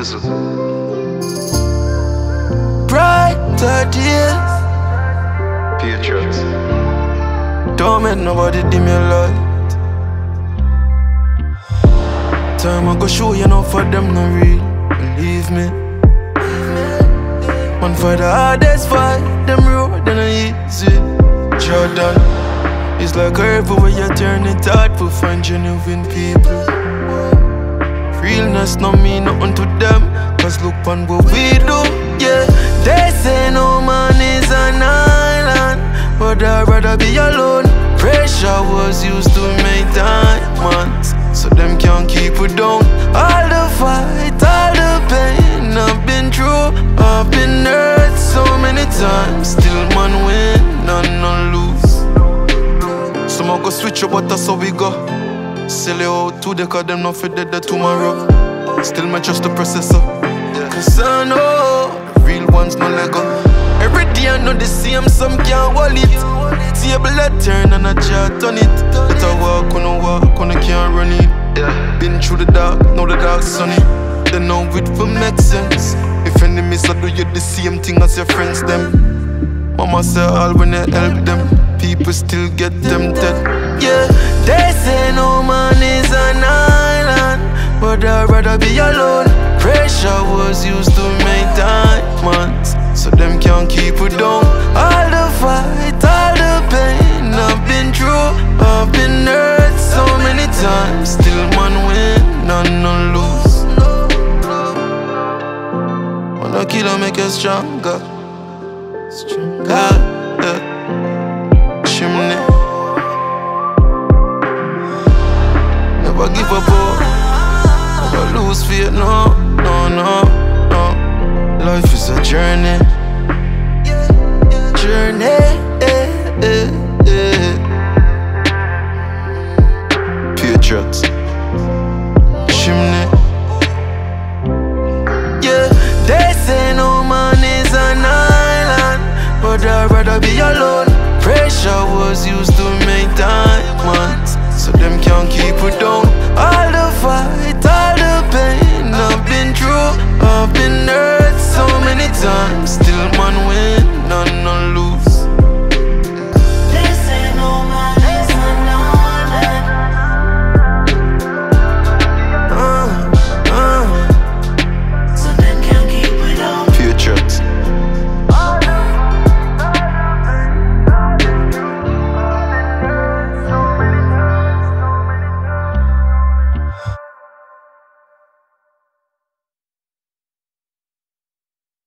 Sizzle. Brighter days. Patriots. Don't make nobody dim your light. Time I go show you know for them no real. Believe me. Man for the hardest fight, them road then easy. Jordan, it's like everywhere you turn it hard to find genuine people. Realness no mean nothing to them, cause look on what we do, yeah. They say no man is an island, but I'd rather be alone. Pressure was used to make diamonds, so them can't keep it down. All the fight, all the pain I've been through, I've been hurt so many times. Still man win, none lose. Some go switch up, but that's how we go. Sell it out today, cause them not fit dead tomorrow. Still me trust the processor, cause I know the real ones no Lego. Every day I know the same, some can't hold it. Table I turn and I chat on it. Let I walk, on I can't run it. Been through the dark, now the dark's sunny. They know it will make sense. If enemies I do you the same thing as your friends them. Mama say all when you help them, people still get tempted. Yeah, they say no man is an island, but I'd rather be alone. Pressure was used to make diamonds, so them can't keep it down. All the fight, all the pain I've been through, I've been hurt so many times. Still man win, none lose. Wanna kill or make you stronger. Chimney. Never give up, never lose faith, no. Life is a journey. Patriots. Chimney. Yeah, they say no man is an island, but I'd rather be alone. Pressure was used